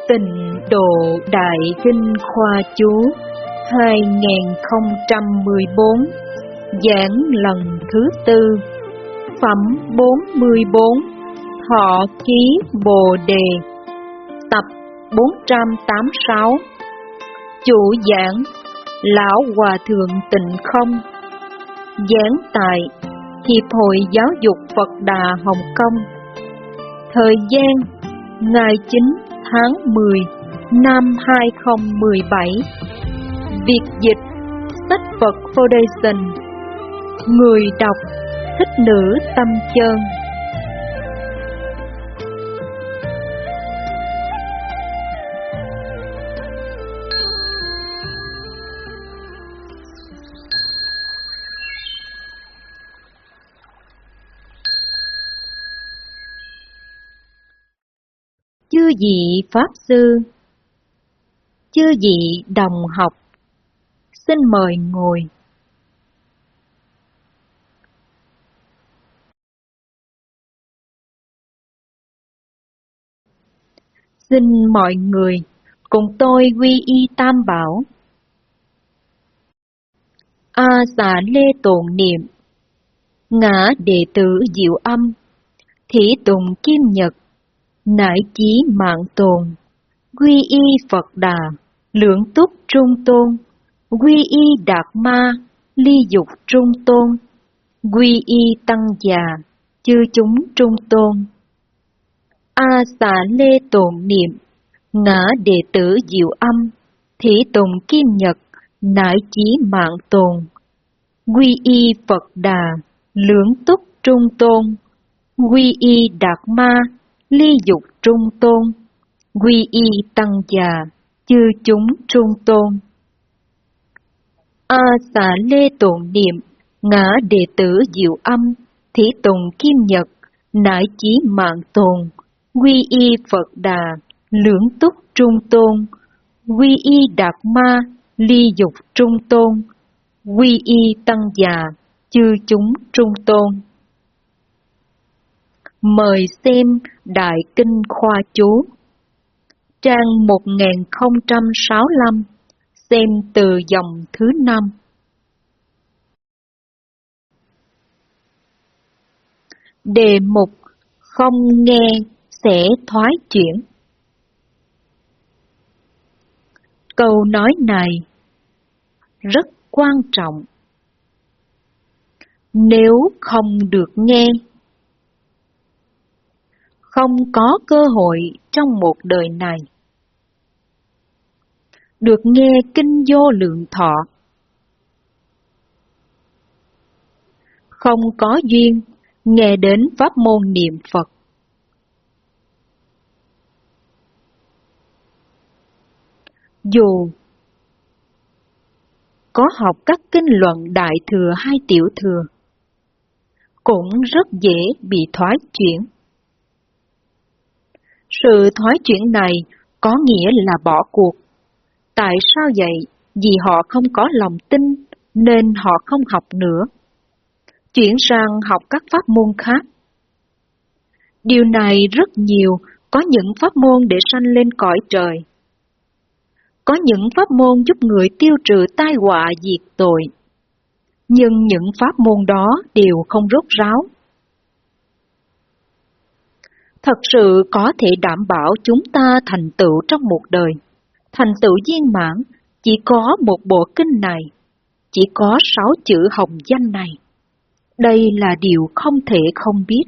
Tịnh Độ Đại Kinh Khoa Chú 2014, giảng lần thứ tư, phẩm 44, Thọ Ký Bồ Đề, tập 486. Chủ giảng Lão Hòa Thượng Tịnh Không, giảng tại Hiệp hội Giáo dục Phật Đà Hồng Kông. Thời gian ngày 9 tháng 10 năm 2017. Việc dịch sách Phật Foundation. Người đọc Thích Nữ Tâm Chân. Chư vị Pháp Sư, chư vị đồng học, xin mời ngồi. Xin mọi người cùng tôi quy y Tam Bảo. A Xà Lê tụng niệm, ngã đệ tử Diệu Âm, Thí Tùng Kim Nhật, nải chí mạng tồn, quy y Phật Đà, lưỡng túc trung tôn, quy y Đạt Ma, ly dục trung tôn, quy y Tăng già, chư chúng trung tôn. A Xà Lê tụng niệm, ngã đệ tử Diệu Âm, Thí Tùng Kim Nhật, nải chí mạng tồn, quy y Phật Đà, lưỡng túc trung tôn, quy y Đạt Ma, ly dục trung tôn, quy y Tăng già, chư chúng trung tôn. A Xà Lê tụng niệm, ngã đệ tử Diệu Âm, Thí Tùng Kim Nhật, nải chí mạng tồn, quy y Phật Đà, lưỡng túc trung tôn, quy y Đạt Ma, ly dục trung tôn, quy y Tăng già, chư chúng trung tôn. Mời xem Đại Kinh Khoa Chú, trang 1065, xem từ dòng thứ 5. Đề mục không nghe sẽ thoái chuyển. Câu nói này rất quan trọng. Nếu không được nghe, không có cơ hội trong một đời này được nghe kinh Vô Lượng Thọ, không có duyên nghe đến pháp môn niệm Phật, dù có học các kinh luận Đại Thừa hay Tiểu Thừa, cũng rất dễ bị thoái chuyển. Sự thoái chuyển này có nghĩa là bỏ cuộc. Tại sao vậy? Vì họ không có lòng tin nên họ không học nữa, chuyển sang học các pháp môn khác. Điều này rất nhiều, có những pháp môn để sanh lên cõi trời, có những pháp môn giúp người tiêu trừ tai họa diệt tội, nhưng những pháp môn đó đều không rốt ráo. Thật sự có thể đảm bảo chúng ta thành tựu trong một đời, thành tựu viên mãn, chỉ có một bộ kinh này, chỉ có 6 chữ hồng danh này. Đây là điều không thể không biết.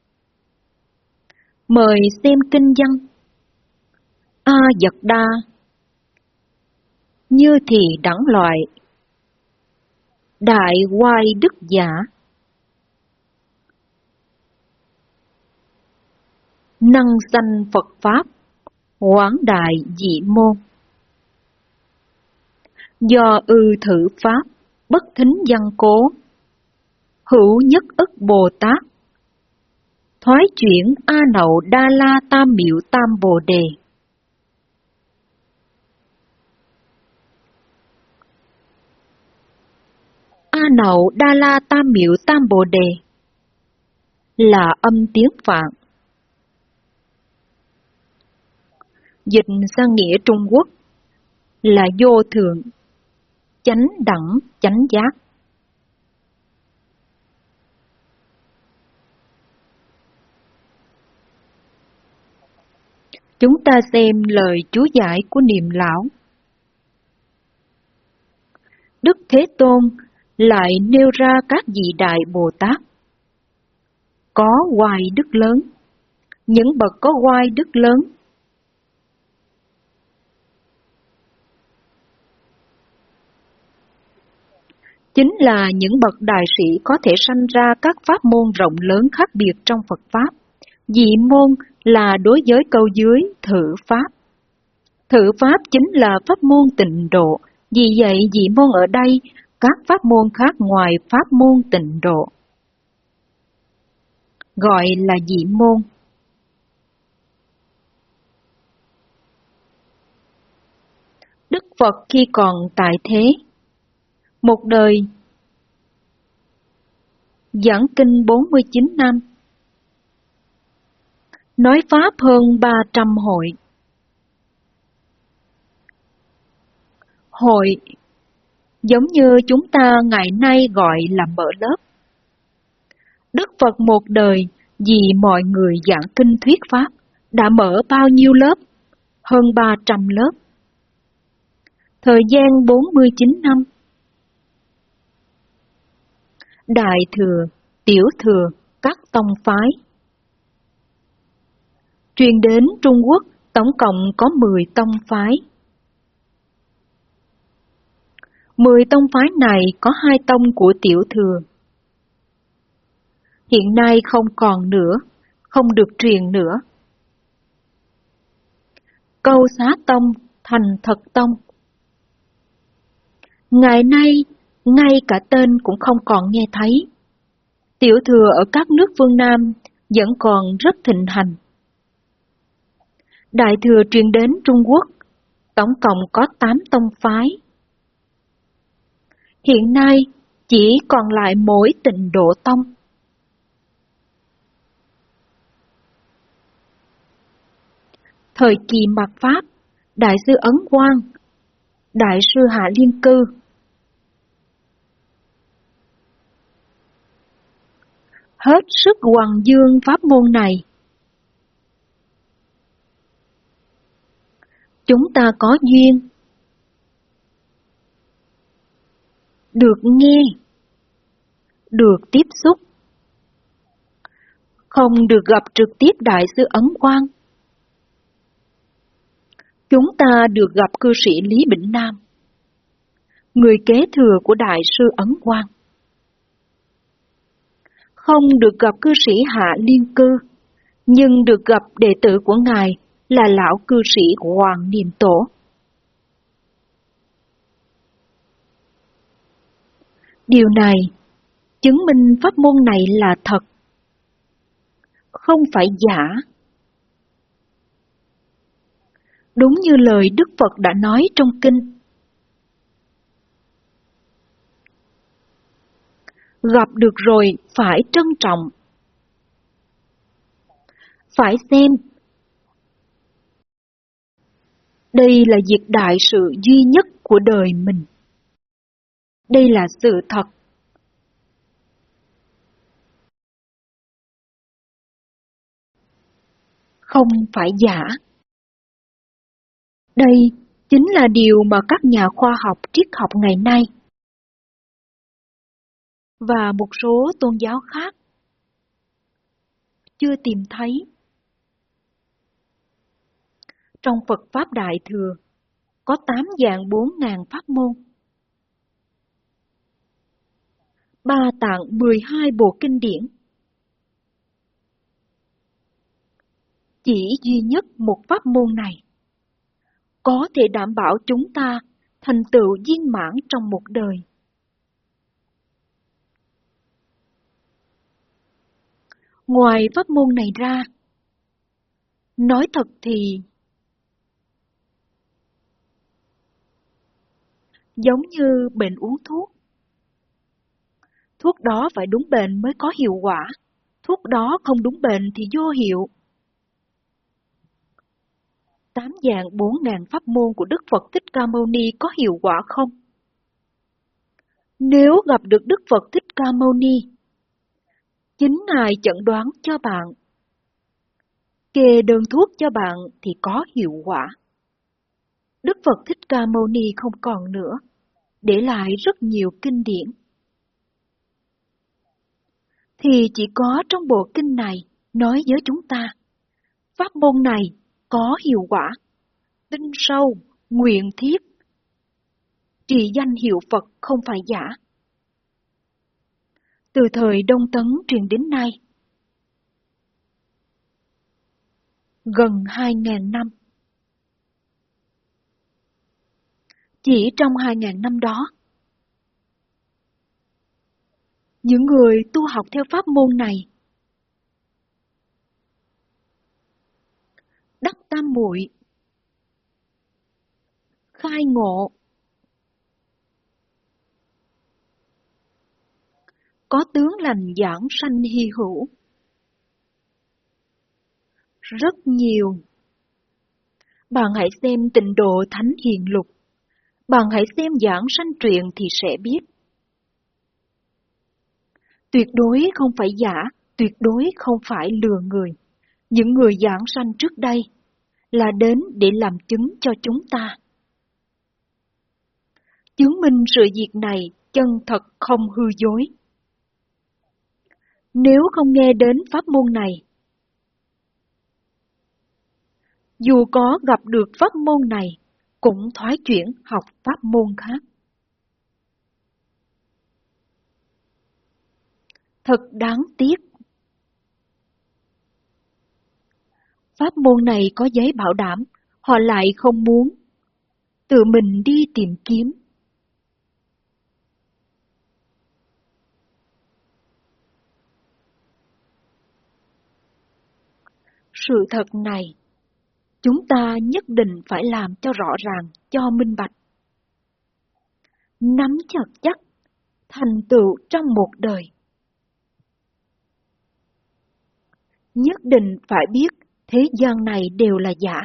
Mời xem kinh văn. A Dật Đa, như thì đẳng loại, đại oai đức giả, năng danh Phật Pháp, quảng đại dị môn. Do thử Pháp, bất thính văn cố, hữu nhất ức Bồ Tát, thoái chuyển A Nậu Đa La Tam Miệu Tam Bồ Đề. A Nậu Đa La Tam Miệu Tam Bồ Đề là âm tiếng Phạn. dịch sang nghĩa Trung Quốc là vô thượng, chánh đẳng, chánh giác. Chúng ta xem lời chú giải của Niệm Lão. Đức Thế Tôn lại nêu ra các vị Đại Bồ Tát có oai đức lớn, những bậc có oai đức lớn. Chính là những bậc đại sĩ có thể sanh ra các pháp môn rộng lớn khác biệt trong Phật Pháp. Dị môn là đối với câu dưới thử Pháp. Thử Pháp chính là pháp môn tịnh độ, vì vậy dị môn ở đây các pháp môn khác ngoài pháp môn tịnh độ, gọi là dị môn. Đức Phật khi còn tại thế, một đời giảng kinh 49 năm, nói Pháp hơn 300 hội. Hội giống như chúng ta ngày nay gọi là mở lớp. Đức Phật một đời vì mọi người giảng kinh thuyết Pháp đã mở bao nhiêu lớp? Hơn 300 lớp. Thời gian 49 năm. Đại thừa, tiểu thừa, các tông phái. Truyền đến Trung Quốc tổng cộng có 10 tông phái. 10 tông phái này có 2 tông của tiểu thừa. Hiện nay không còn nữa, không được truyền nữa. Câu Xá Tông thành Thật Tông. Ngày nay, ngay cả tên cũng không còn nghe thấy. Tiểu thừa ở các nước phương Nam vẫn còn rất thịnh hành. Đại thừa truyền đến Trung Quốc, tổng cộng có 8 tông phái. Hiện nay chỉ còn lại mỗi Tịnh Độ Tông. Thời kỳ mạt Pháp, Đại sư Ấn Quang, Đại sư Hạ Liên Cư, hết sức hoằng dương pháp môn này. Chúng ta có duyên được nghe, được tiếp xúc, không được gặp trực tiếp Đại sư Ấn Quang. Chúng ta được gặp cư sĩ Lý Bỉnh Nam, người kế thừa của Đại sư Ấn Quang. Không được gặp cư sĩ Hạ Liên Cư, nhưng được gặp đệ tử của Ngài là lão cư sĩ Hoàng Niệm Tổ. Điều này chứng minh pháp môn này là thật, không phải giả. Đúng như lời Đức Phật đã nói trong kinh. Gặp được rồi phải trân trọng, phải xem. Đây là việc đại sự duy nhất của đời mình. Đây là sự thật. Không phải giả. Đây chính là điều mà các nhà khoa học triết học ngày nay và một số tôn giáo khác chưa tìm thấy. Trong Phật Pháp Đại Thừa có 8 vạn 4 ngàn pháp môn, 3 tạng 12 bộ kinh điển. Chỉ duy nhất một pháp môn này có thể đảm bảo chúng ta thành tựu viên mãn trong một đời. Ngoài pháp môn này ra, nói thật thì giống như bệnh uống thuốc. Thuốc đó phải đúng bệnh mới có hiệu quả. Thuốc đó không đúng bệnh thì vô hiệu. 8 dạng 4.000 pháp môn của Đức Phật Thích Ca Mâu Ni có hiệu quả không? Nếu gặp được Đức Phật Thích Ca Mâu Ni, chính Ngài chẩn đoán cho bạn, kê đơn thuốc cho bạn thì có hiệu quả. Đức Phật Thích Ca Mâu Ni không còn nữa, để lại rất nhiều kinh điển. Thì chỉ có trong bộ kinh này nói với chúng ta, pháp môn này có hiệu quả, tin sâu, nguyện thiết, trì danh hiệu Phật không phải giả. Từ thời Đông Tấn truyền đến nay, gần 2.000 năm. Chỉ trong 2.000 năm đó, những người tu học theo pháp môn này đắc tam muội, khai ngộ, có tướng lành giảng sanh hy hữu, rất nhiều. Bạn hãy xem Tịnh Độ Thánh Hiền Lục, bạn hãy xem giảng sanh truyện thì sẽ biết. Tuyệt đối không phải giả, tuyệt đối không phải lừa người. Những người giảng sanh trước đây là đến để làm chứng cho chúng ta. Chứng minh sự việc này chân thật không hư dối. Nếu không nghe đến pháp môn này, dù có gặp được pháp môn này, cũng thoái chuyển học pháp môn khác. Thật đáng tiếc. Pháp môn này có giấy bảo đảm, họ lại không muốn. Tự mình đi tìm kiếm. Sự thật này, chúng ta nhất định phải làm cho rõ ràng, cho minh bạch. Nắm chặt chắc, thành tựu trong một đời. Nhất định phải biết thế gian này đều là giả.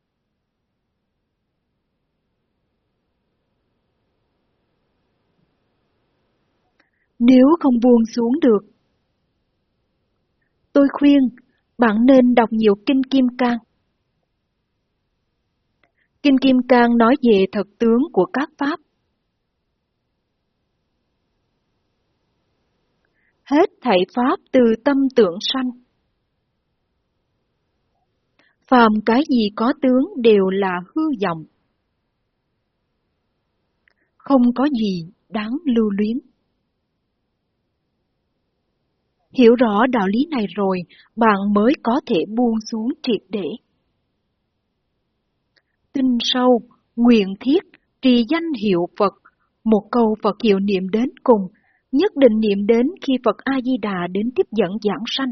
Nếu không buông xuống được, tôi khuyên bạn nên đọc nhiều Kinh Kim Cang. Kinh Kim Cang nói về thật tướng của các pháp. Hết thảy pháp từ tâm tưởng sanh. Phàm cái gì có tướng đều là hư vọng. Không có gì đáng lưu luyến. Hiểu rõ đạo lý này rồi, bạn mới có thể buông xuống triệt để. Tin sâu, nguyện thiết, trì danh hiệu Phật, một câu Phật hiệu niệm đến cùng, nhất định niệm đến khi Phật A-di-đà đến tiếp dẫn giảng sanh.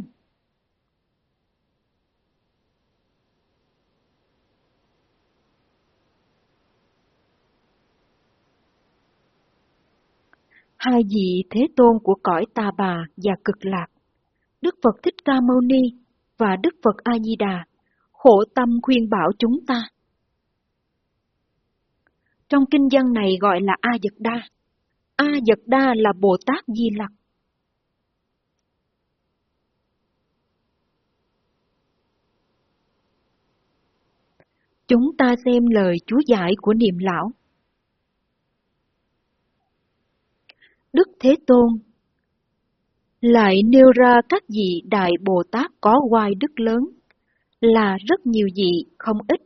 Hai vị Thế Tôn của cõi Tà Bà và Cực Lạc, Đức Phật Thích Ca Mâu Ni và Đức Phật A-di-đà, khổ tâm khuyên bảo chúng ta. Trong kinh văn này gọi là A Dật Đa. A Dật Đa là Bồ Tát Di Lặc. Chúng ta xem lời chú giải của Niệm Lão. Đức Thế Tôn lại nêu ra các vị Đại Bồ Tát có oai đức lớn, là rất nhiều vị, không ít.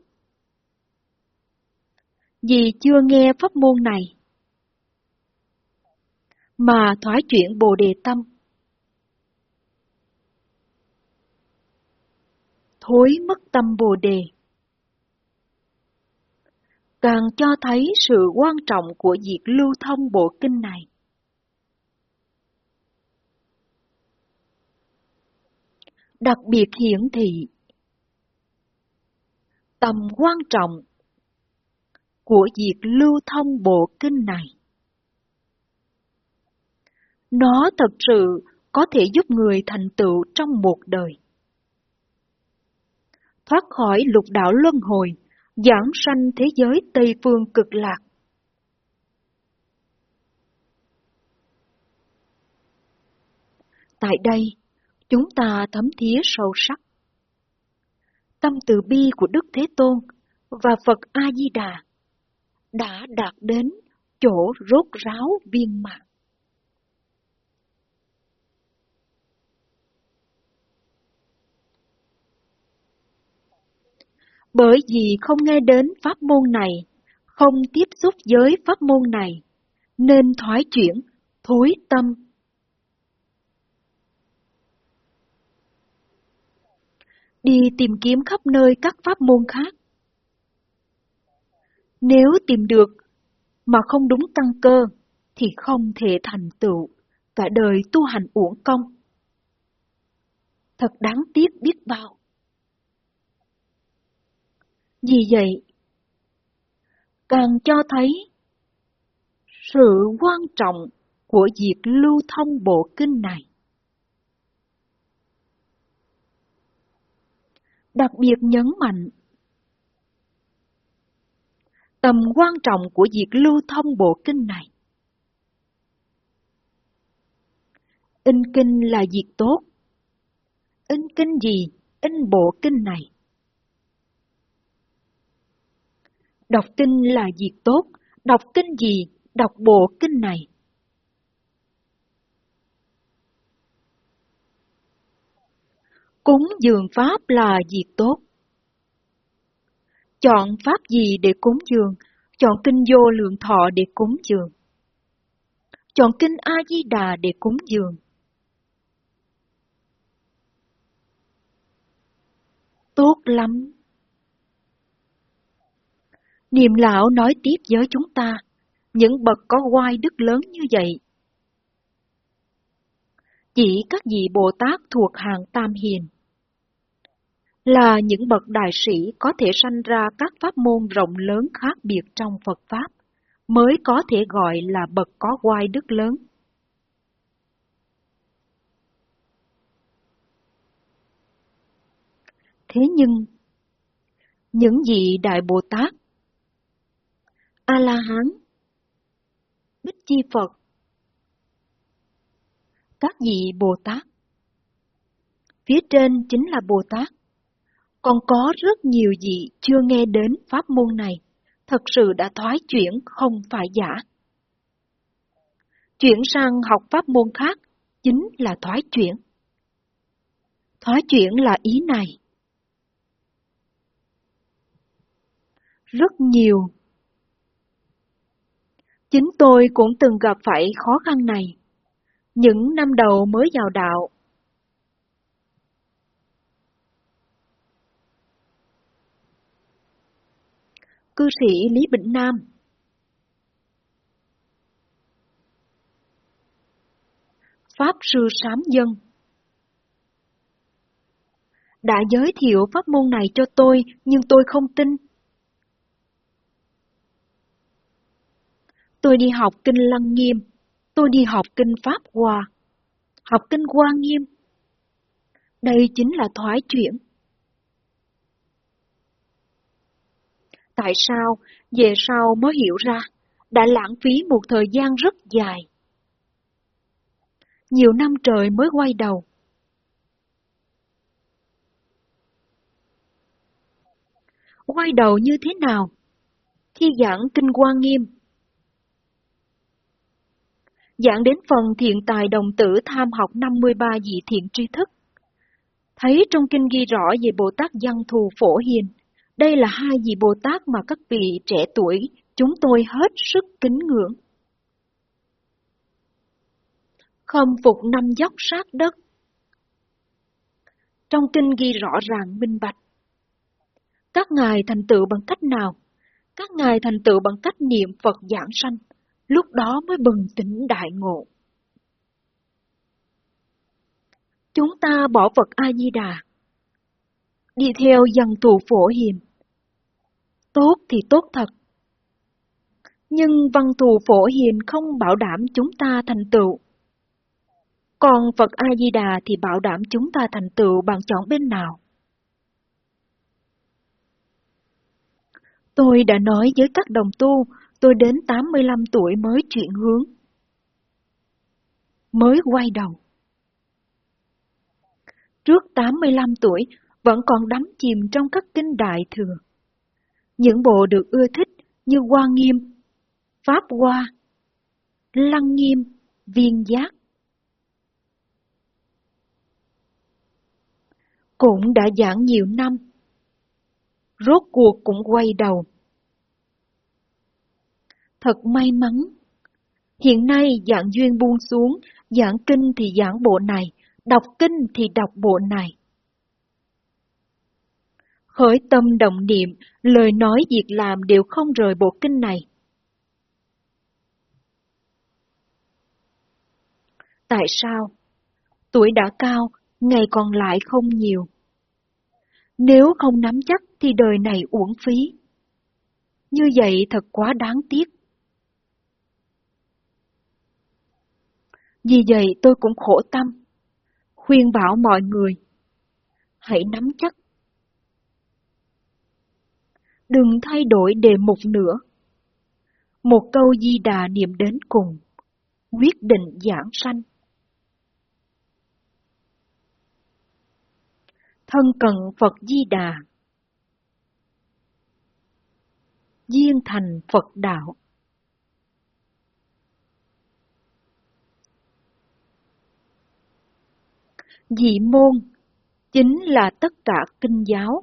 Vì chưa nghe pháp môn này, mà thoái chuyển Bồ Đề tâm, thối mất tâm Bồ Đề, càng cho thấy sự quan trọng của việc lưu thông bộ kinh này. Đặc biệt hiển thị tầm quan trọng của việc lưu thông bộ kinh này. Nó thật sự có thể giúp người thành tựu trong một đời, thoát khỏi lục đạo luân hồi, giảng sanh thế giới Tây Phương Cực Lạc. Tại đây, chúng ta thấm thía sâu sắc tâm từ bi của Đức Thế Tôn và Phật A-di-đà đã đạt đến chỗ rốt ráo viên mãn. Bởi vì không nghe đến pháp môn này, không tiếp xúc với pháp môn này, nên thoái chuyển, thối tâm. Đi tìm kiếm khắp nơi các pháp môn khác. Nếu tìm được mà không đúng căn cơ, thì không thể thành tựu, cả đời tu hành uổng công. Thật đáng tiếc biết bao. Vì vậy, càng cho thấy sự quan trọng của việc lưu thông bộ kinh này. Đặc biệt nhấn mạnh tầm quan trọng của việc lưu thông bộ kinh này. In kinh là việc tốt. In kinh gì? In bộ kinh này. Đọc kinh là việc tốt. Đọc kinh gì? Đọc bộ kinh này. Cúng dường pháp là việc tốt. Chọn pháp gì để cúng dường? Chọn kinh Vô Lượng Thọ để cúng dường. Chọn kinh A-di-đà để cúng dường. Tốt lắm. Niệm lão nói tiếp với chúng ta, những bậc có oai đức lớn như vậy, chỉ các vị Bồ Tát thuộc hàng Tam Hiền, là những bậc đại sĩ có thể sanh ra các pháp môn rộng lớn khác biệt trong Phật Pháp, mới có thể gọi là bậc có oai đức lớn. Thế nhưng, những vị Đại Bồ Tát, A-la-hán, Bích Chi Phật, các vị Bồ Tát, phía trên chính là Bồ Tát, còn có rất nhiều vị chưa nghe đến pháp môn này, thật sự đã thoái chuyển không phải giả. Chuyển sang học pháp môn khác chính là thoái chuyển. Thoái chuyển là ý này. Rất nhiều. Chính tôi cũng từng gặp phải khó khăn này. Những năm đầu mới vào đạo, cư sĩ Lý Bỉnh Nam Pháp Sư Sám Dân đã giới thiệu pháp môn này cho tôi, nhưng tôi không tin. Tôi đi học kinh Lăng Nghiêm, tôi đi học kinh Pháp Hoa, học kinh Hoa Nghiêm. Đây chính là thoái chuyển. Tại sao? Về sau mới hiểu ra, đã lãng phí một thời gian rất dài. Nhiều năm trời mới quay đầu. Quay đầu như thế nào? Khi giảng kinh Hoa Nghiêm, giảng đến phần thiện tài đồng tử tham học 53 vị thiện tri thức, thấy trong kinh ghi rõ về Bồ Tát Văn Thù Phổ Hiền. Đây là hai vị Bồ Tát mà các vị trẻ tuổi chúng tôi hết sức kính ngưỡng. Khâm phục năm dốc sát đất. Trong kinh ghi rõ ràng minh bạch. Các ngài thành tựu bằng cách nào? Các ngài thành tựu bằng cách niệm Phật giảng sanh, lúc đó mới bừng tỉnh đại ngộ. Chúng ta bỏ Phật A-di-đà, đi theo Văn Thù Phổ Hiền. Tốt thì tốt thật, nhưng Văn Thù Phổ Hiền không bảo đảm chúng ta thành tựu. Còn Phật A-di-đà thì bảo đảm chúng ta thành tựu bằng chọn bên nào. Tôi đã nói với các đồng tu, tôi đến 85 tuổi mới chuyển hướng, mới quay đầu. Trước 85 tuổi, vẫn còn đắm chìm trong các kinh Đại Thừa. Những bộ được ưa thích như Hoa Nghiêm, Pháp Hoa, Lăng Nghiêm, Viên Giác. Cũng đã giảng nhiều năm, rốt cuộc cũng quay đầu. Thật may mắn, hiện nay giảng duyên buông xuống, giảng kinh thì giảng bộ này, đọc kinh thì đọc bộ này. Khởi tâm động niệm, lời nói việc làm đều không rời bộ kinh này. Tại sao? Tuổi đã cao, ngày còn lại không nhiều. Nếu không nắm chắc thì đời này uổng phí. Như vậy thật quá đáng tiếc. Vì vậy tôi cũng khổ tâm, khuyên bảo mọi người, hãy nắm chắc. Đừng thay đổi đề mục nữa. Một câu Di Đà niệm đến cùng, quyết định giảng sanh. Thân cận Phật Di Đà, duyên thành Phật đạo. Dị môn chính là tất cả kinh giáo.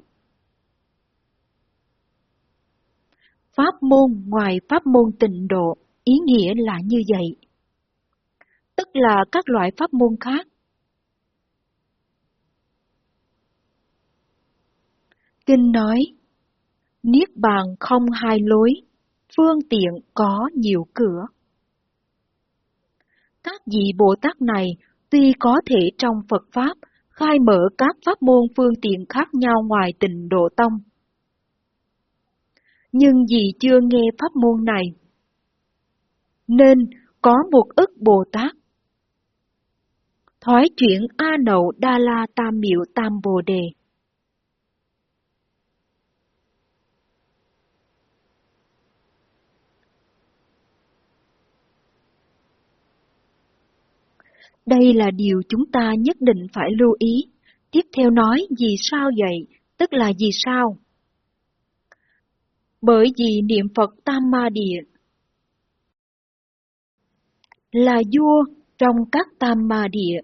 Pháp môn ngoài pháp môn tịnh độ, ý nghĩa là như vậy. Tức là các loại pháp môn khác. Kinh nói, Niết bàn không hai lối, phương tiện có nhiều cửa. Các vị Bồ Tát này tuy có thể trong Phật Pháp khai mở các pháp môn phương tiện khác nhau ngoài Tịnh Độ Tông, nhưng vì chưa nghe pháp môn này, nên có một ức Bồ Tát thoái chuyển A Nậu Đa La Tam Miệu Tam Bồ Đề. Đây là điều chúng ta nhất định phải lưu ý. Tiếp theo nói vì sao vậy, tức là vì sao? Bởi vì niệm Phật Tam Ma Địa là vua trong các Tam Ma Địa.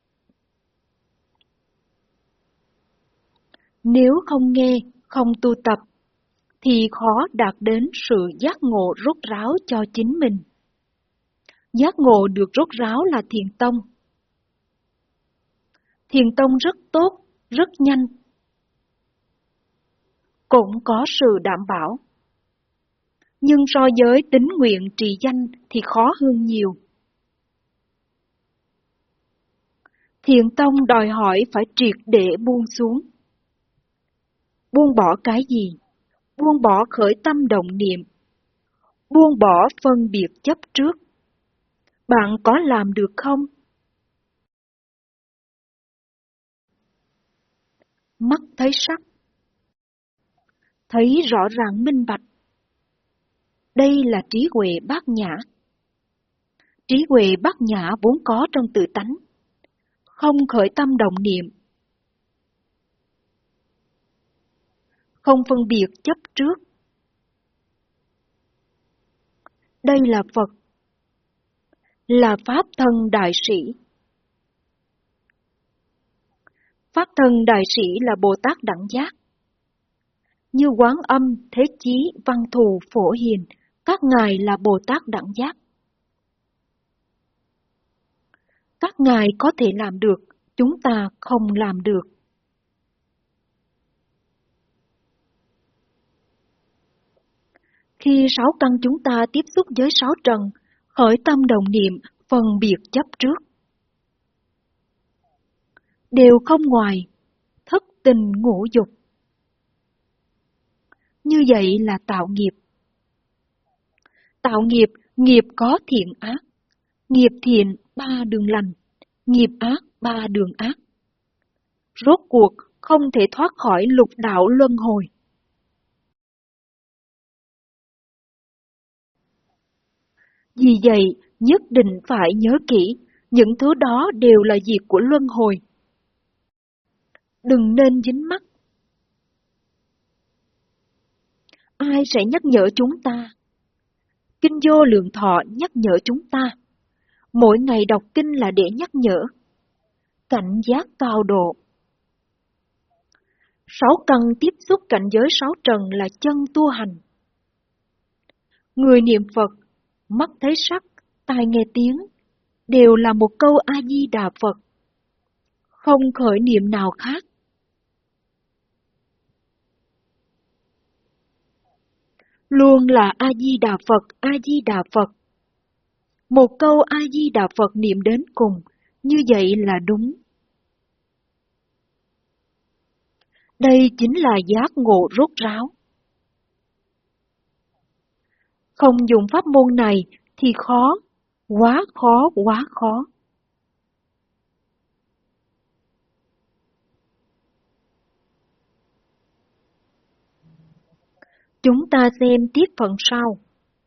Nếu không nghe, không tu tập, thì khó đạt đến sự giác ngộ rốt ráo cho chính mình. Giác ngộ được rốt ráo là thiền tông. Thiền tông rất tốt, rất nhanh, cũng có sự đảm bảo. Nhưng so với tín nguyện trì danh thì khó hơn nhiều. Thiền tông đòi hỏi phải triệt để buông xuống. Buông bỏ cái gì? Buông bỏ khởi tâm động niệm. Buông bỏ phân biệt chấp trước. Bạn có làm được không? Mắt thấy sắc, thấy rõ ràng minh bạch. Đây là trí huệ bát nhã. Trí huệ bát nhã vốn có trong tự tánh, không khởi tâm động niệm, không phân biệt chấp trước. Đây là Phật, là Pháp thân đại sĩ. Pháp thân đại sĩ là Bồ Tát đẳng giác. Như Quán Âm, Thế Chí, Văn Thù, Phổ Hiền, các ngài là Bồ Tát đẳng giác. Các ngài có thể làm được, chúng ta không làm được. Khi sáu căn chúng ta tiếp xúc với sáu trần, khởi tâm đồng niệm, phân biệt chấp trước, đều không ngoài thất tình ngũ dục. Như vậy là tạo nghiệp. Tạo nghiệp, nghiệp có thiện ác. Nghiệp thiện 3 đường lành, nghiệp ác 3 đường ác. Rốt cuộc không thể thoát khỏi lục đạo luân hồi. Vì vậy, nhất định phải nhớ kỹ, những thứ đó đều là việc của luân hồi. Đừng nên dính mắc. Ai sẽ nhắc nhở chúng ta? Kinh Vô Lượng Thọ nhắc nhở chúng ta. Mỗi ngày đọc kinh là để nhắc nhở. Cảnh giác cao độ. 6 căn tiếp xúc cảnh giới 6 trần là chân tu hành. Người niệm Phật, mắt thấy sắc, tai nghe tiếng, đều là một câu A-di-đà Phật. Không khởi niệm nào khác. Luôn là A-di-đà Phật, A-di-đà Phật. Một câu A-di-đà Phật niệm đến cùng, như vậy là đúng. Đây chính là giác ngộ rốt ráo. Không dùng pháp môn này thì khó, quá khó, quá khó. Chúng ta xem tiếp phần sau.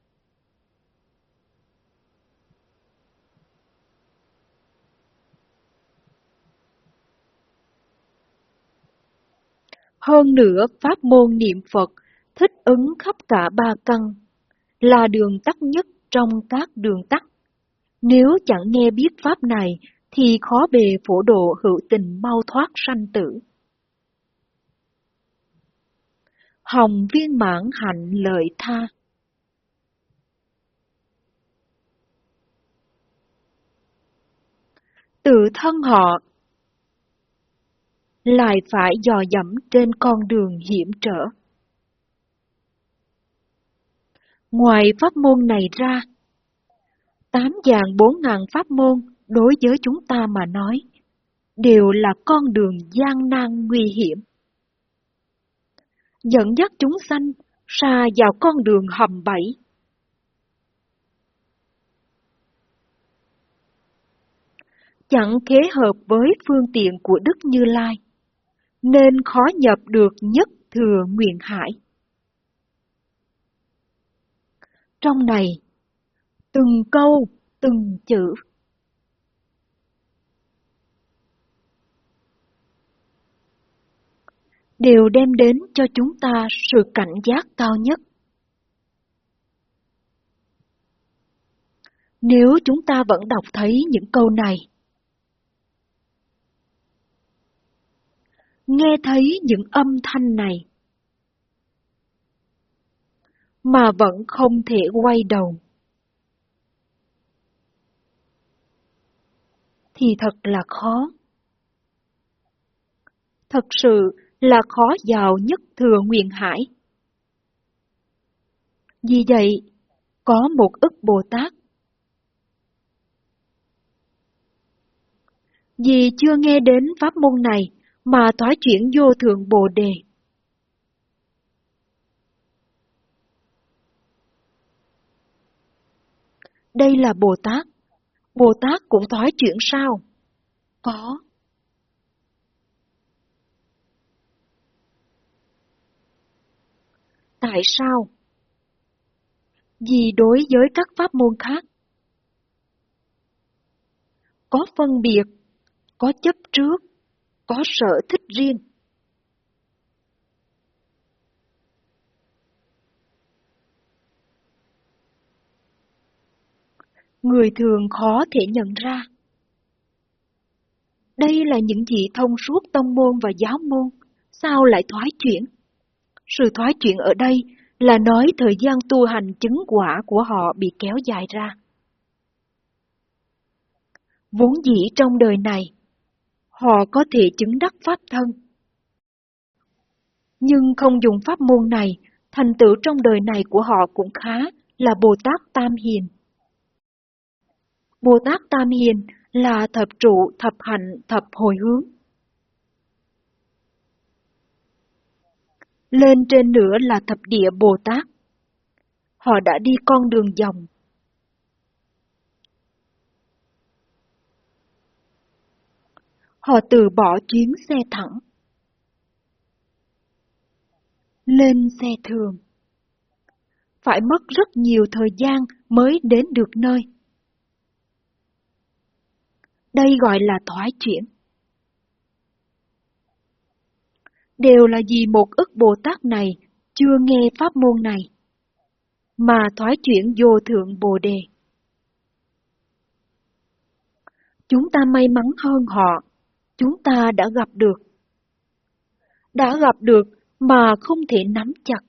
Hơn nữa, pháp môn niệm Phật thích ứng khắp cả 3 căn, là đường tắt nhất trong các đường tắt. Nếu chẳng nghe biết pháp này, thì khó bề phổ độ hữu tình mau thoát sanh tử. Hồng viên mãn hạnh lợi tha. Tự thân họ lại phải dò dẫm trên con đường hiểm trở. Ngoài pháp môn này ra, 8.400 pháp môn đối với chúng ta mà nói, đều là con đường gian nan nguy hiểm, dẫn dắt chúng sanh xa vào con đường hầm bẫy. Chẳng kế hợp với phương tiện của Đức Như Lai, nên khó nhập được nhất thừa nguyện hải. Trong này, từng câu, từng chữ đều đem đến cho chúng ta sự cảnh giác cao nhất. Nếu chúng ta vẫn đọc thấy những câu này, nghe thấy những âm thanh này, mà vẫn không thể quay đầu, thì thật là khó. Thật sự là khó vào nhất thừa nguyện hải. Vì vậy, có một ức Bồ Tát. Vì chưa nghe đến pháp môn này mà thoái chuyển vô thượng Bồ Đề. Đây là Bồ Tát. Bồ Tát cũng thoái chuyển sao? Có. Tại sao? Vì đối với các pháp môn khác, có phân biệt, có chấp trước, có sở thích riêng. Người thường khó thể nhận ra. Đây là những gì thông suốt tông môn và giáo môn, sao lại thoái chuyển? Sự thoái chuyển ở đây là nói thời gian tu hành chứng quả của họ bị kéo dài ra. Vốn dĩ trong đời này, họ có thể chứng đắc pháp thân. Nhưng không dùng pháp môn này, thành tựu trong đời này của họ cũng khá là Bồ Tát Tam Hiền. Bồ Tát Tam Hiền là thập trụ, thập hạnh, thập hồi hướng. Lên trên nữa là thập địa Bồ Tát. Họ đã đi con đường vòng. Họ từ bỏ chuyến xe thẳng, lên xe thường. Phải mất rất nhiều thời gian mới đến được nơi. Đây gọi là thoái chuyển. Đều là vì một ức Bồ Tát này chưa nghe pháp môn này, mà thoái chuyển vô thượng Bồ Đề. Chúng ta may mắn hơn họ, chúng ta đã gặp được. Đã gặp được mà không thể nắm chặt.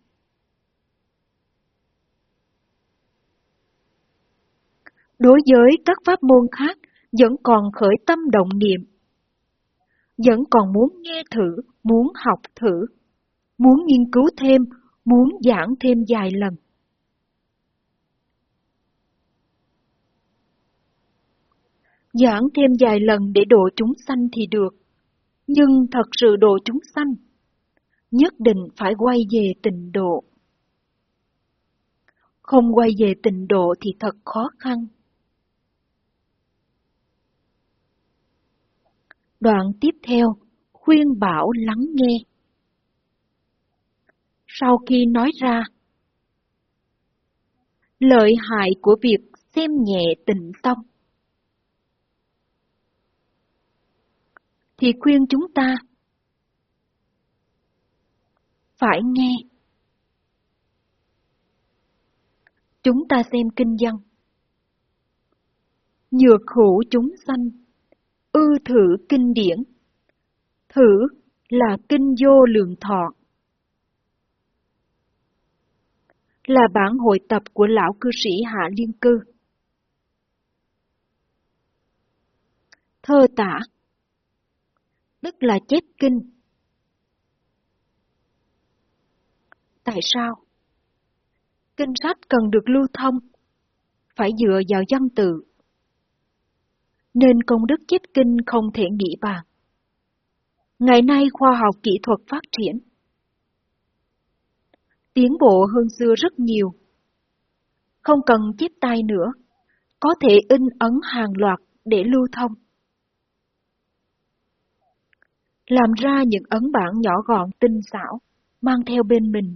Đối với các pháp môn khác, vẫn còn khởi tâm động niệm, vẫn còn muốn nghe thử, muốn học thử, muốn nghiên cứu thêm, muốn giảng thêm vài lần. Giảng thêm vài lần để độ chúng sanh thì được, nhưng thật sự độ chúng sanh, nhất định phải quay về tịnh độ. Không quay về tịnh độ thì thật khó khăn. Đoạn tiếp theo, khuyên bảo lắng nghe. Sau khi nói ra lợi hại của việc xem nhẹ tịnh tông, thì khuyên chúng ta phải nghe. Chúng ta xem kinh văn. Nhược hữu chúng sanh, ư thử kinh điển. Thử là kinh vô lượng thọ, là bản hội tập của lão cư sĩ Hạ Liên Cư. Thơ tả, tức là chép kinh. Tại sao? Kinh sách cần được lưu thông, phải dựa vào văn tự, nên công đức chép kinh không thể nghĩ bàn. Ngày nay khoa học kỹ thuật phát triển, tiến bộ hơn xưa rất nhiều. Không cần chép tay nữa, có thể in ấn hàng loạt để lưu thông. Làm ra những ấn bản nhỏ gọn tinh xảo, mang theo bên mình.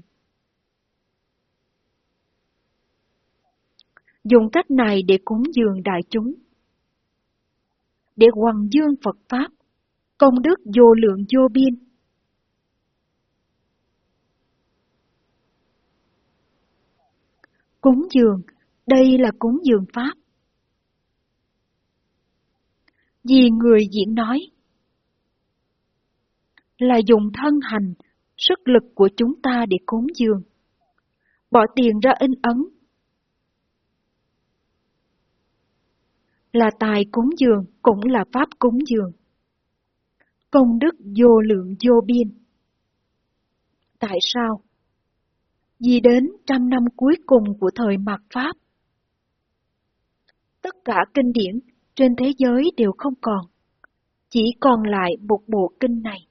Dùng cách này để cúng dường đại chúng, để hoằng dương Phật Pháp, công đức vô lượng vô biên. Cúng dường, đây là cúng dường Pháp. Vì người diễn nói là dùng thân hành, sức lực của chúng ta để cúng dường, bỏ tiền ra in ấn, là tài cúng dường, cũng là pháp cúng dường. Công đức vô lượng vô biên. Tại sao? Vì đến 100 năm cuối cùng của thời mạt Pháp, tất cả kinh điển trên thế giới đều không còn, chỉ còn lại một bộ kinh này.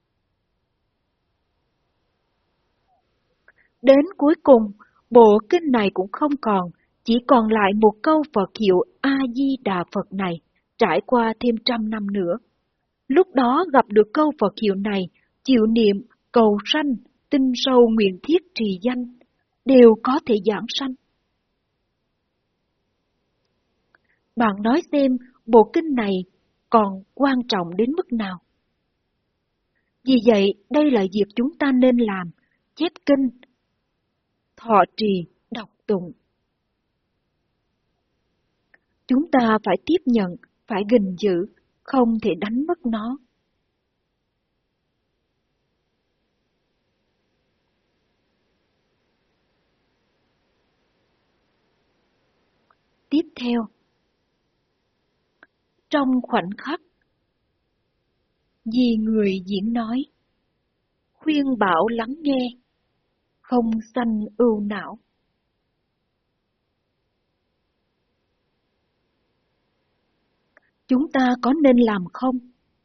Đến cuối cùng, bộ kinh này cũng không còn, chỉ còn lại một câu Phật hiệu A-di-đà Phật này, trải qua thêm 100 năm nữa. Lúc đó gặp được câu Phật hiệu này, chịu niệm, cầu sanh, tinh sâu nguyện thiết trì danh, đều có thể giảng sanh. Bạn nói xem bộ kinh này còn quan trọng đến mức nào? Vì vậy, đây là việc chúng ta nên làm, chép kinh, thọ trì, đọc tụng. Chúng ta phải tiếp nhận, phải gìn giữ, không thể đánh mất nó. Tiếp theo, trong khoảnh khắc, vì người diễn nói, khuyên bảo lắng nghe, không sanh ưu não. Chúng ta có nên làm không?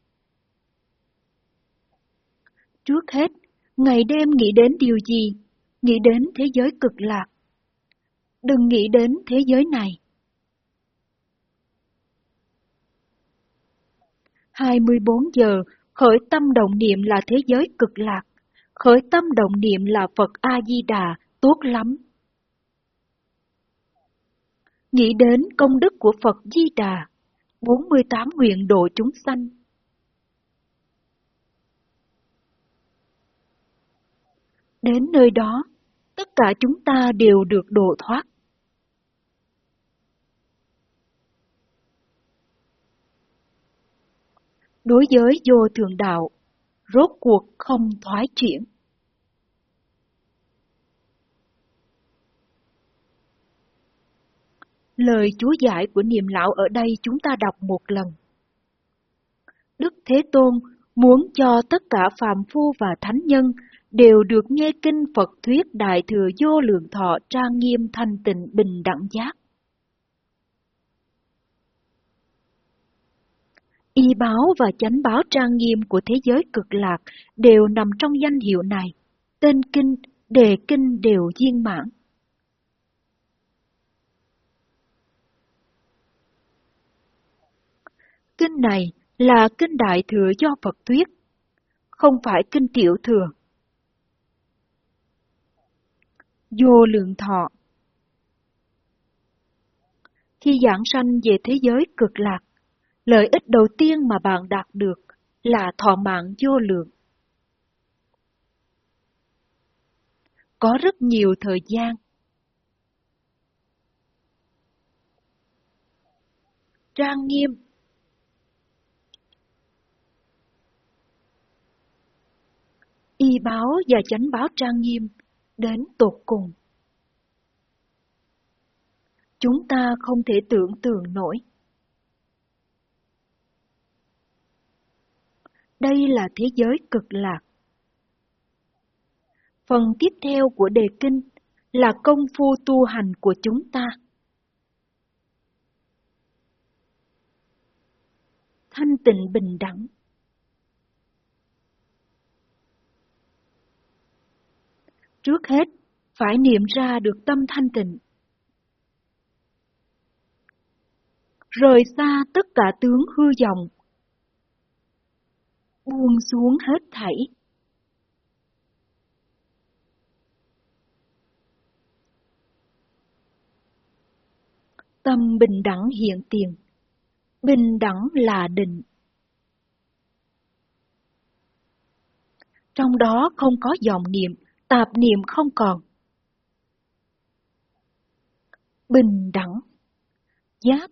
Trước hết, ngày đêm nghĩ đến điều gì? Nghĩ đến thế giới cực lạc. Đừng nghĩ đến thế giới này. 24 giờ, khởi tâm động niệm là thế giới cực lạc. Khởi tâm động niệm là Phật A-di-đà, tốt lắm. nghĩ đến công đức của Phật Di Đà, 48 nguyện độ chúng sanh. Đến nơi đó, tất cả chúng ta đều được độ thoát. Đối với vô thượng đạo, rốt cuộc không thoái chuyển. Lời chú giải của Niệm Lão ở đây chúng ta đọc một lần. Đức Thế Tôn muốn cho tất cả phàm phu và thánh nhân đều được nghe kinh Phật thuyết Đại Thừa Vô Lượng Thọ trang nghiêm thanh tịnh bình đẳng giác. Y báo và chánh báo trang nghiêm của thế giới cực lạc đều nằm trong danh hiệu này. Tên kinh, đề kinh đều viên mãn. Kinh này là kinh Đại Thừa do Phật thuyết, không phải kinh Tiểu Thừa. Vô Lượng Thọ. Khi giảng sanh về thế giới cực lạc, lợi ích đầu tiên mà bạn đạt được là thọ mạng vô lượng. Có rất nhiều thời gian. Trang nghiêm. Y báo và chánh báo trang nghiêm đến tột cùng. Chúng ta không thể tưởng tượng nổi. Đây là thế giới cực lạc. Phần tiếp theo của đề kinh là công phu tu hành của chúng ta. Thanh tịnh bình đẳng. Trước hết, phải niệm ra được tâm thanh tịnh. Rời xa tất cả tướng hư vọng. Buông xuống hết thảy. Tâm bình đẳng hiện tiền. Bình đẳng là định. Trong đó không có vọng niệm, tạp niệm không còn. Bình đẳng. Giác.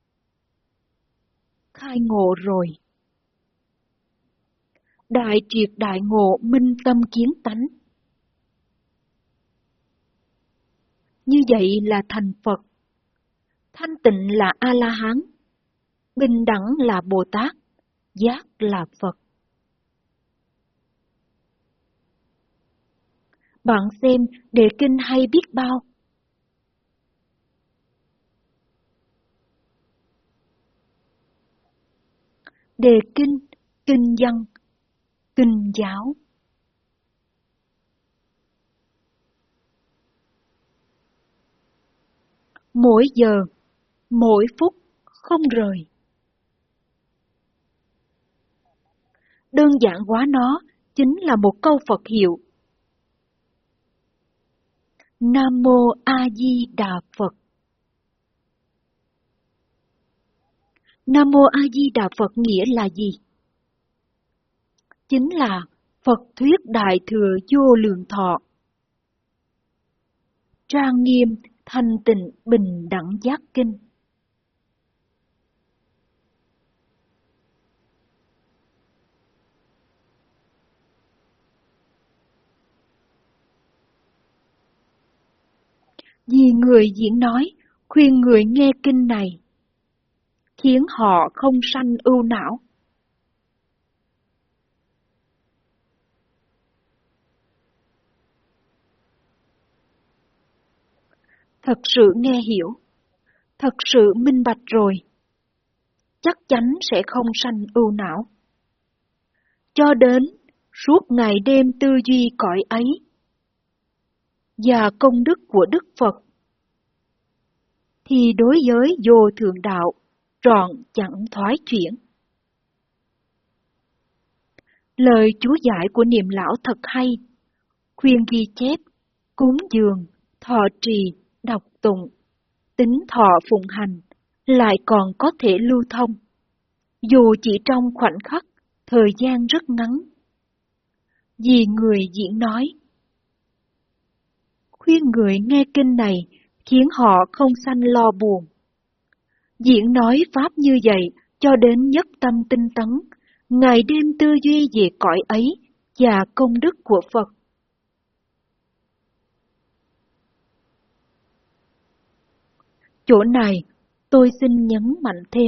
Khai ngộ rồi. Đại triệt đại ngộ minh tâm kiến tánh. Như vậy là thành Phật. Thanh tịnh là A-la-hán. Bình đẳng là Bồ Tát. Giác là Phật. Bạn xem đề kinh hay biết bao. Đề kinh, kinh văn, kinh giáo. Mỗi giờ, mỗi phút không rời. Đơn giản hóa nó chính là một câu Phật hiệu. Nam Mô A Di Đà Phật. Nam Mô A Di Đà Phật nghĩa là gì? Chính là Phật thuyết Đại Thừa Vô Lượng Thọ. Trang nghiêm, thanh tịnh, bình đẳng giác kinh. Vì người diễn nói, khuyên người nghe kinh này, khiến họ không sanh ưu não. Thật sự nghe hiểu, thật sự minh bạch rồi, chắc chắn sẽ không sanh ưu não. Cho đến suốt ngày đêm tư duy cõi ấy, và công đức của Đức Phật, thì đối với vô thượng đạo trọn chẳng thoái chuyển. Lời chú giải của Niệm Lão thật hay, khuyên ghi chép, cúng dường, thọ trì, đọc tụng, tính thọ phụng hành lại còn có thể lưu thông, dù chỉ trong khoảnh khắc, thời gian rất ngắn. Vì người diễn nói, khuyên người nghe kinh này khiến họ không sanh lo buồn. Diễn nói pháp như vậy cho đến nhất tâm tinh tấn, ngày đêm tư duy về cõi ấy và công đức của Phật. Chỗ này tôi xin nhấn mạnh thêm.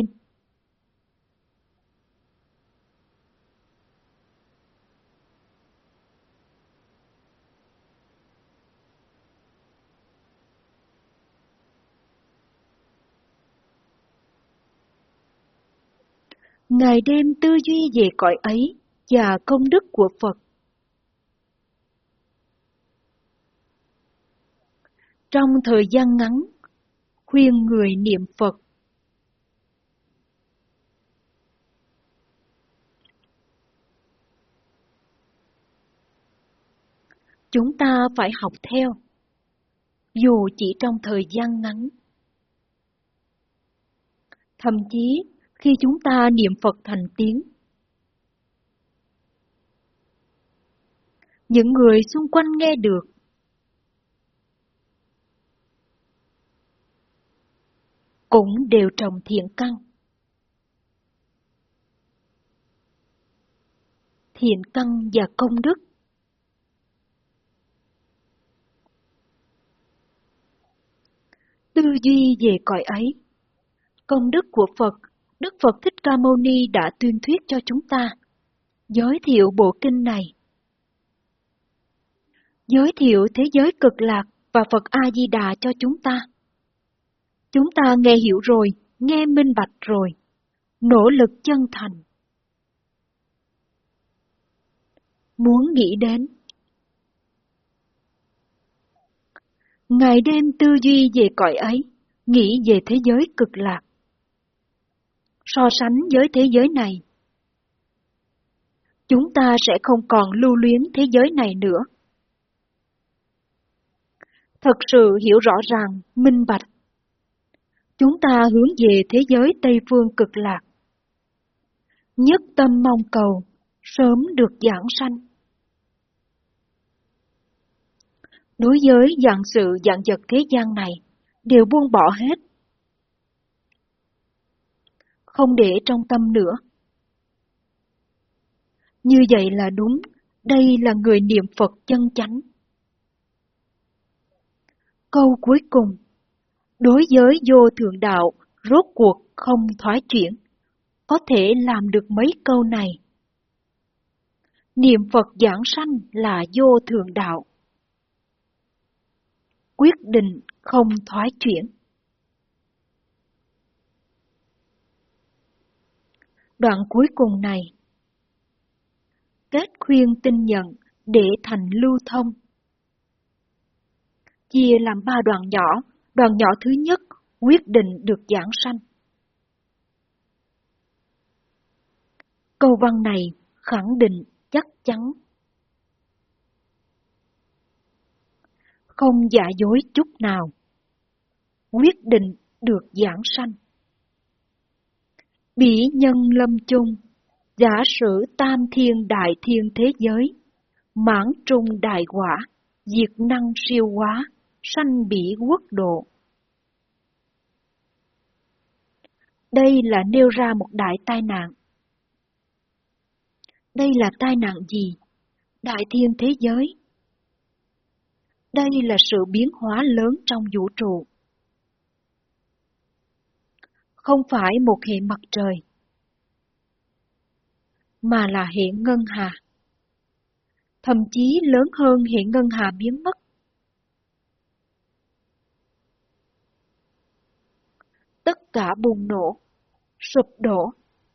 Ngày đêm tư duy về cõi ấy và công đức của Phật. Trong thời gian ngắn, khuyên người niệm Phật. Chúng ta phải học theo, dù chỉ trong thời gian ngắn. Thậm chí, khi chúng ta niệm Phật thành tiếng, những người xung quanh nghe được, cũng đều trồng thiện căn. Thiện căn và công đức. Tư duy về cõi ấy, công đức của Phật, Đức Phật Thích Ca Mâu Ni đã tuyên thuyết cho chúng ta, giới thiệu bộ kinh này, giới thiệu thế giới cực lạc và Phật A-di-đà cho chúng ta. Chúng ta nghe hiểu rồi, nghe minh bạch rồi, nỗ lực chân thành. Muốn nghĩ đến, ngày đêm tư duy về cõi ấy, nghĩ về thế giới cực lạc. So sánh với thế giới này, chúng ta sẽ không còn lưu luyến thế giới này nữa. Thật sự hiểu rõ ràng, minh bạch. Chúng ta hướng về thế giới Tây Phương cực lạc. Nhất tâm mong cầu, sớm được giảng sanh. Đối với vạn sự vạn vật thế gian này, đều buông bỏ hết. Không để trong tâm nữa. Như vậy là đúng, đây là người niệm Phật chân chánh. Câu cuối cùng, đối với vô thượng đạo, rốt cuộc không thoái chuyển, có thể làm được mấy câu này. Niệm Phật giảng sanh là vô thượng đạo. Quyết định không thoái chuyển. Đoạn cuối cùng này, kết khuyên tin nhận để thành lưu thông. Chia làm 3 đoạn nhỏ, đoạn nhỏ thứ nhất, quyết định được giảng sanh. Câu văn này khẳng định chắc chắn. Không giả dối chút nào. Quyết định được giảng sanh. Bỉ nhân lâm chung, giả sử tam thiên đại thiên thế giới, mãn trung đại quả, diệt năng siêu hóa, sanh bỉ quốc độ. Đây là nêu ra một đại tai nạn. Đây là tai nạn gì? Đại thiên thế giới. Đây là sự biến hóa lớn trong vũ trụ. Không phải một hệ mặt trời, mà là hệ ngân hà. Thậm chí lớn hơn hệ ngân hà biến mất. Tất cả bùng nổ, sụp đổ.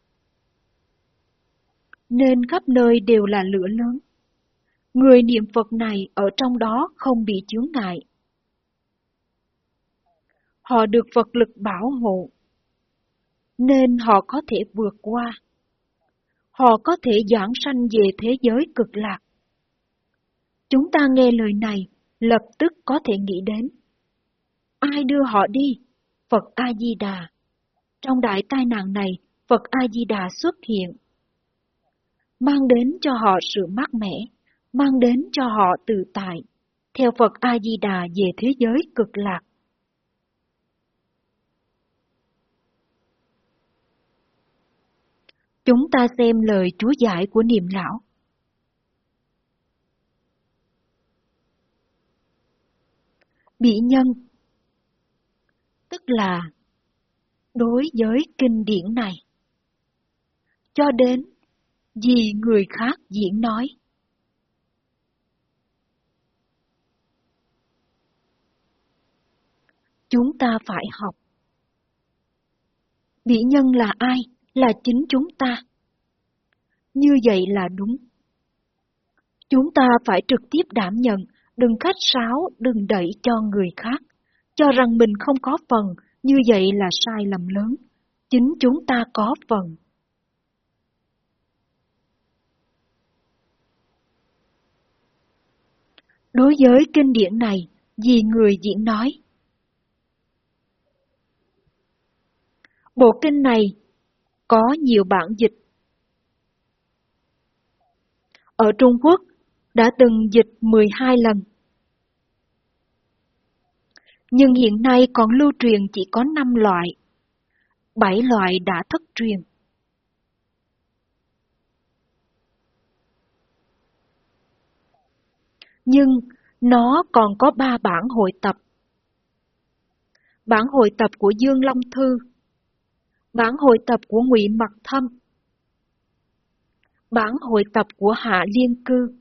Nên khắp nơi đều là lửa lớn. Người niệm Phật này ở trong đó không bị chướng ngại. Họ được Phật lực bảo hộ, nên họ có thể vượt qua. Họ có thể giảng sanh về thế giới cực lạc. Chúng ta nghe lời này, lập tức có thể nghĩ đến. Ai đưa họ đi? Phật A-di-đà. Trong đại tai nạn này, Phật A-di-đà xuất hiện, mang đến cho họ sự mát mẻ, mang đến cho họ tự tại, theo Phật A-di-đà về thế giới cực lạc. Chúng ta xem lời chú giải của Niệm Lão. Bỉ nhân, tức là đối với kinh điển này, cho đến vì người khác diễn nói. Chúng ta phải học. Bỉ nhân là ai? Là chính chúng ta. Như vậy là đúng. Chúng ta phải trực tiếp đảm nhận, đừng khách sáo, đừng đẩy cho người khác, cho rằng mình không có phần, như vậy là sai lầm lớn. Chính chúng ta có phần. Đối với kinh điển này, vì người diễn nói. Bộ kinh này có nhiều bản dịch. Ở Trung Quốc đã từng dịch 12 lần. Nhưng hiện nay còn lưu truyền chỉ có 5 loại. 7 loại đã thất truyền. Nhưng nó còn có 3 bản hội tập. Bản hội tập của Dương Long Thư, bản hội tập của Ngụy Mặc Thâm, bản hội tập của Hạ Liên Cư,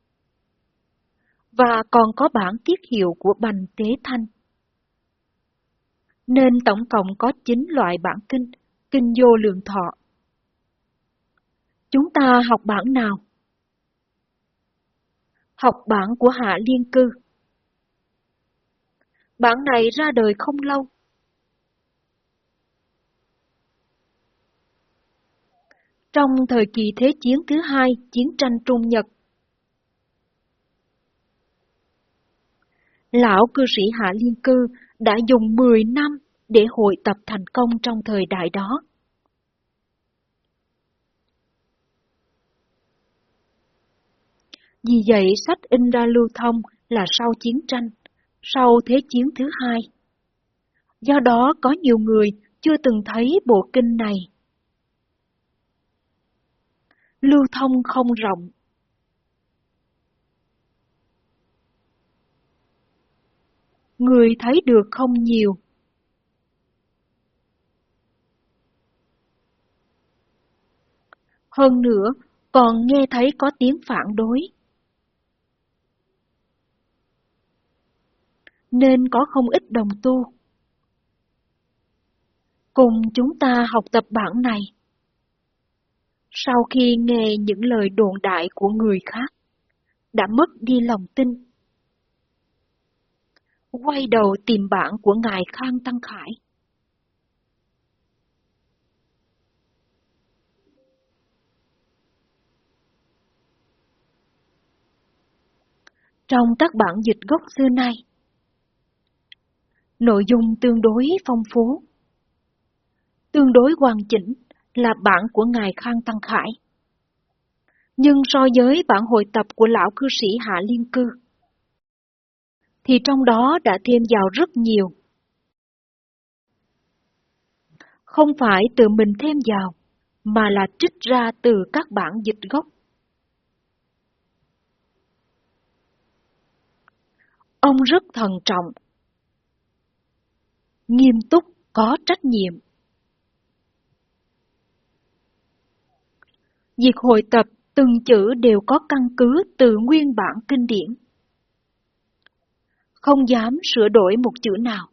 và còn có bản tiết hiệu của Bành Tế Thanh. Nên tổng cộng có 9 loại bản kinh, kinh Vô Lượng Thọ. Chúng ta học bản nào? Học bản của Hạ Liên Cư. Bản này ra đời không lâu. Trong thời kỳ Thế chiến thứ hai, chiến tranh Trung Nhật, lão cư sĩ Hạ Liên Cư đã dùng 10 năm để hội tập thành công trong thời đại đó. Vì vậy, sách in ra lưu thông là sau chiến tranh, sau Thế chiến thứ hai. Do đó, có nhiều người chưa từng thấy bộ kinh này. Lưu thông không rộng. Người thấy được không nhiều. Hơn nữa, còn nghe thấy có tiếng phản đối. Nên có không ít đồng tu. Cùng chúng ta học tập bản này. Sau khi nghe những lời đồn đại của người khác, đã mất đi lòng tin. Quay đầu tìm bản của Ngài Khang Tăng Khải. Trong các bản dịch gốc xưa nay, nội dung tương đối phong phú, tương đối hoàn chỉnh là bản của Ngài Khang Tăng Khải. Nhưng so với bản hội tập của lão cư sĩ Hạ Liên Cư, thì trong đó đã thêm vào rất nhiều. Không phải tự mình thêm vào, mà là trích ra từ các bản dịch gốc. Ông rất thận trọng, nghiêm túc, có trách nhiệm. Việc hội tập từng chữ đều có căn cứ từ nguyên bản kinh điển. Không dám sửa đổi một chữ nào.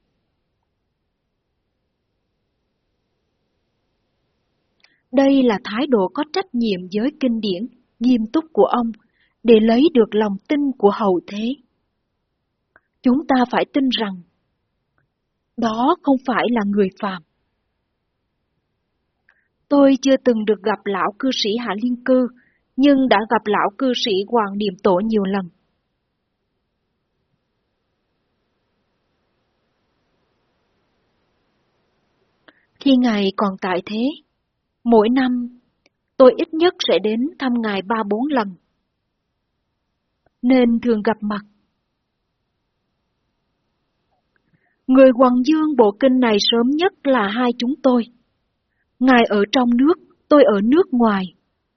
Đây là thái độ có trách nhiệm với kinh điển, nghiêm túc của ông, để lấy được lòng tin của hậu thế. Chúng ta phải tin rằng, đó không phải là người phàm. Tôi chưa từng được gặp lão cư sĩ Hạ Liên Cư, nhưng đã gặp lão cư sĩ Hoàng Niệm Tổ nhiều lần. Khi Ngài còn tại thế, mỗi năm tôi ít nhất sẽ đến thăm Ngài 3-4 lần, nên thường gặp mặt. Người hoằng dương bộ kinh này sớm nhất là hai chúng tôi. Ngài ở trong nước, tôi ở nước ngoài.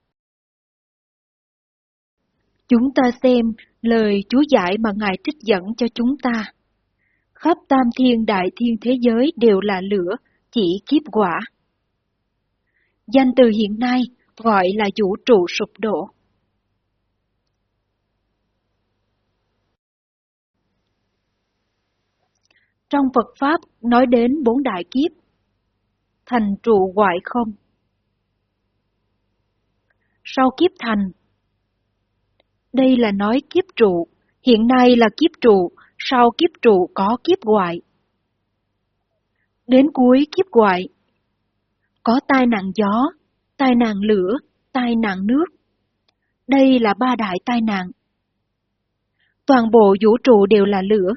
Chúng ta xem lời chú giải mà Ngài trích dẫn cho chúng ta. Khắp tam thiên đại thiên thế giới đều là lửa, chỉ kiếp quả. Danh từ hiện nay gọi là vũ trụ sụp đổ. Trong Phật Pháp nói đến 4 đại kiếp, thành trụ hoại không. Sau kiếp thành, đây là nói kiếp trụ, hiện nay là kiếp trụ, sau kiếp trụ có kiếp hoại. Đến cuối kiếp hoại, có tai nạn gió, tai nạn lửa, tai nạn nước. Đây là 3 đại tai nạn. Toàn bộ vũ trụ đều là lửa.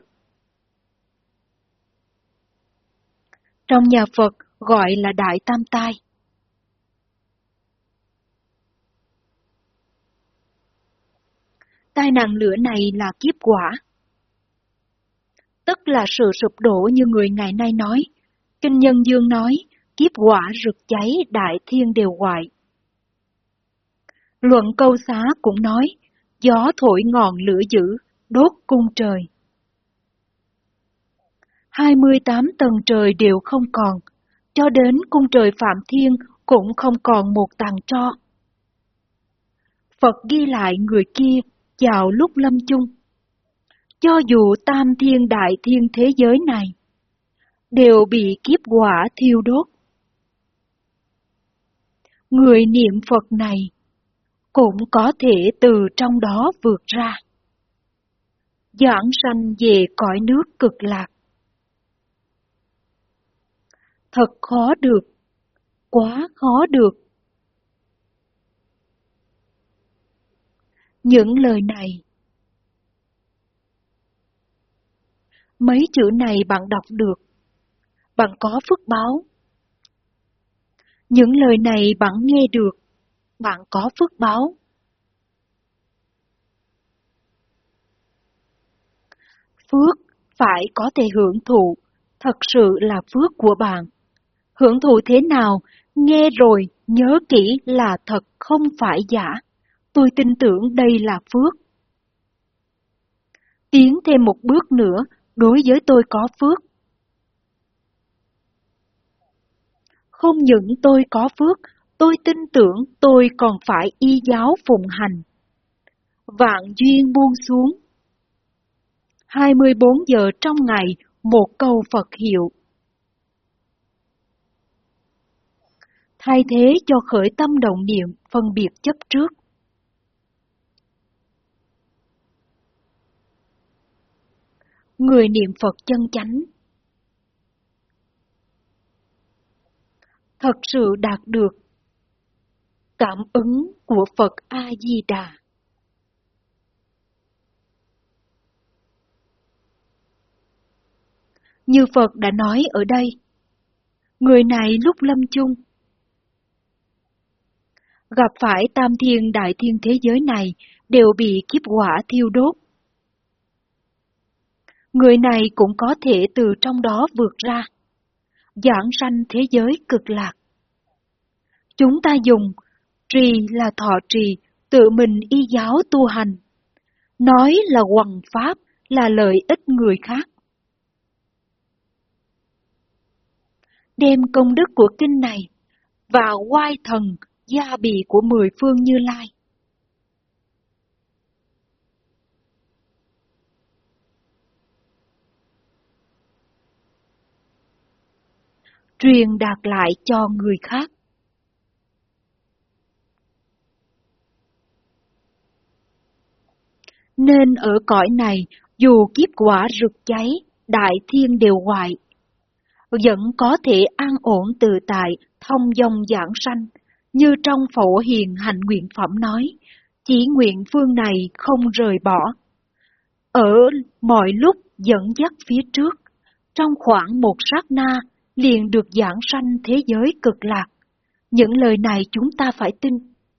Trong nhà Phật gọi là đại tam tai. Tai nạn lửa này là kiếp quả, tức là sự sụp đổ như người ngày nay nói. Kinh Nhân Dương nói, kiếp quả rực cháy đại thiên đều hoại. Luận Câu Xá cũng nói, gió thổi ngọn lửa dữ, đốt cung trời. 28 tầng trời đều không còn, cho đến cung trời Phạm Thiên cũng không còn một tàn tro. Phật ghi lại người kia vào lúc lâm chung. Cho dù tam thiên đại thiên thế giới này đều bị kiếp quả thiêu đốt, người niệm Phật này cũng có thể từ trong đó vượt ra, giảng sanh về cõi nước cực lạc. Thật khó được, quá khó được. Những lời này, mấy chữ này bạn đọc được, bạn có phước báo. Những lời này bạn nghe được, bạn có phước báo. Phước phải có thể hưởng thụ, thật sự là phước của bạn. Hưởng thụ thế nào, nghe rồi nhớ kỹ là thật không phải giả. Tôi tin tưởng đây là phước. Tiến thêm một bước nữa, đối với tôi có phước. Không những tôi có phước, tôi tin tưởng tôi còn phải y giáo phụng hành. Vạn duyên buông xuống. 24 giờ trong ngày, một câu Phật hiệu. Thay thế cho khởi tâm động niệm phân biệt chấp trước. Người niệm Phật chân chánh thật sự đạt được cảm ứng của Phật A-di-đà. Như Phật đã nói ở đây, người này lúc lâm chung gặp phải tam thiên đại thiên thế giới này đều bị kiếp hỏa thiêu đốt. Người này cũng có thể từ trong đó vượt ra, giảng sanh thế giới cực lạc. Chúng ta dùng trì là thọ trì, tự mình y giáo tu hành. Nói là hoằng pháp, là lợi ích người khác. Đem công đức của kinh này và oai thần gia bị của 10 phương Như Lai. Truyền đạt lại cho người khác. Nên ở cõi này, dù kiếp quả rực cháy, đại thiên đều hoại, vẫn có thể an ổn tự tại, thông dong giảng sanh, như trong Phổ Hiền Hạnh Nguyện Phẩm nói, chỉ nguyện phương này không rời bỏ. Ở mọi lúc dẫn dắt phía trước, trong khoảng một sát na, liền được giảng sanh thế giới cực lạc. Những lời này chúng ta phải tin.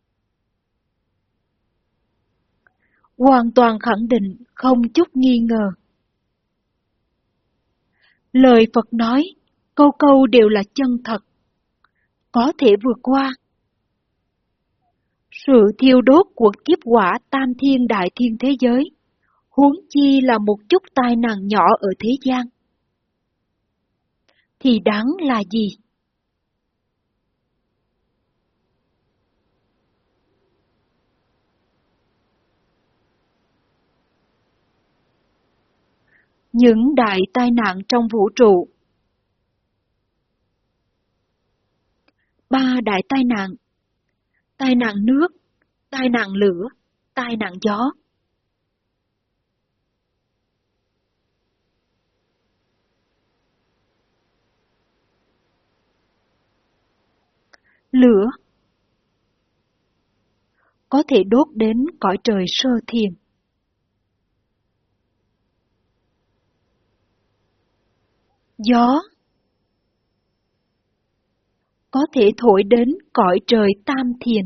Hoàn toàn khẳng định, không chút nghi ngờ. Lời Phật nói, câu câu đều là chân thật, có thể vượt qua. Sự thiêu đốt của kiếp quả tam thiên đại thiên thế giới, huống chi là một chút tai nạn nhỏ ở thế gian, thì đáng là gì? Những đại tai nạn trong vũ trụ. 3 đại tai nạn: tai nạn nước, tai nạn lửa, tai nạn gió. Lửa có thể đốt đến cõi trời sơ thiền. Gió có thể thổi đến cõi trời tam thiền.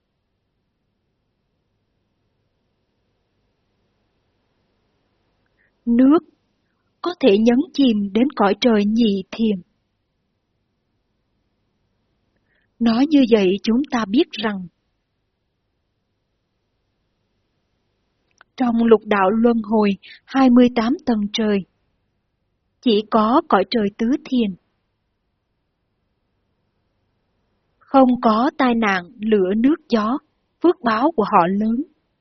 Nước có thể nhấn chìm đến cõi trời nhị thiền. Nói như vậy chúng ta biết rằng, trong lục đạo luân hồi 28 tầng trời, chỉ có cõi trời tứ thiền. Không có tai nạn lửa nước gió, phước báo của họ lớn.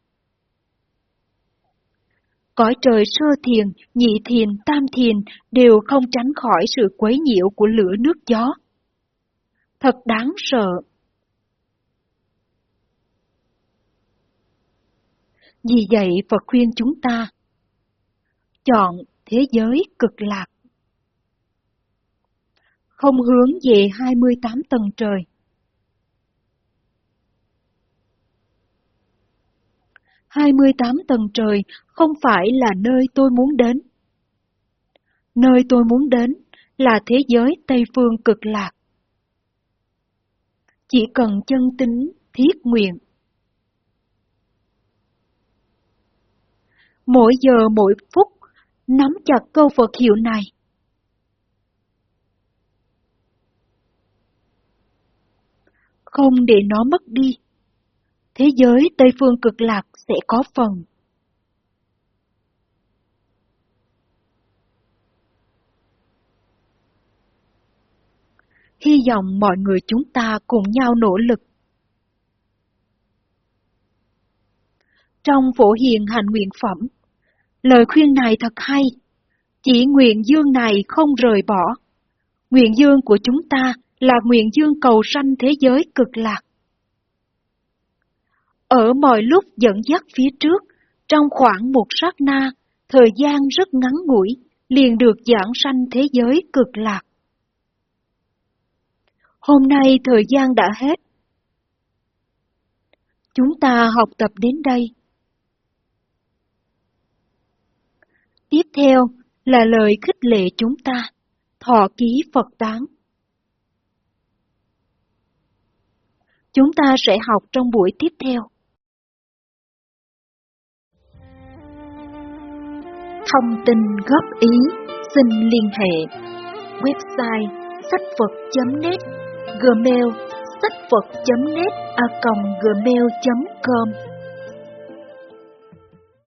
Cõi trời sơ thiền, nhị thiền, tam thiền đều không tránh khỏi sự quấy nhiễu của lửa nước gió. Thật đáng sợ. Vì vậy Phật khuyên chúng ta chọn thế giới cực lạc, không hướng về 28 tầng trời. 28 tầng trời không phải là nơi tôi muốn đến. Nơi tôi muốn đến là thế giới Tây Phương cực lạc. Chỉ cần chân tín, thiết nguyện. Mỗi giờ mỗi phút, nắm chặt câu Phật hiệu này. Không để nó mất đi. Thế giới Tây Phương cực lạc sẽ có phần. Hy vọng mọi người chúng ta cùng nhau nỗ lực. Trong Phổ Hiền Hành Nguyện Phẩm, lời khuyên này thật hay. Chỉ nguyện dương này không rời bỏ. Nguyện dương của chúng ta là nguyện dương cầu sanh thế giới cực lạc. Ở mọi lúc dẫn dắt phía trước, trong khoảng một sát na, thời gian rất ngắn ngủi, liền được giảng sanh thế giới cực lạc. Hôm nay thời gian đã hết. Chúng ta học tập đến đây. Tiếp theo là lời khích lệ chúng ta, thọ ký Phật tán. Chúng ta sẽ học trong buổi tiếp theo. Thông tin góp ý xin liên hệ website sachphật.net, gmail sachphật.net @gmail.com.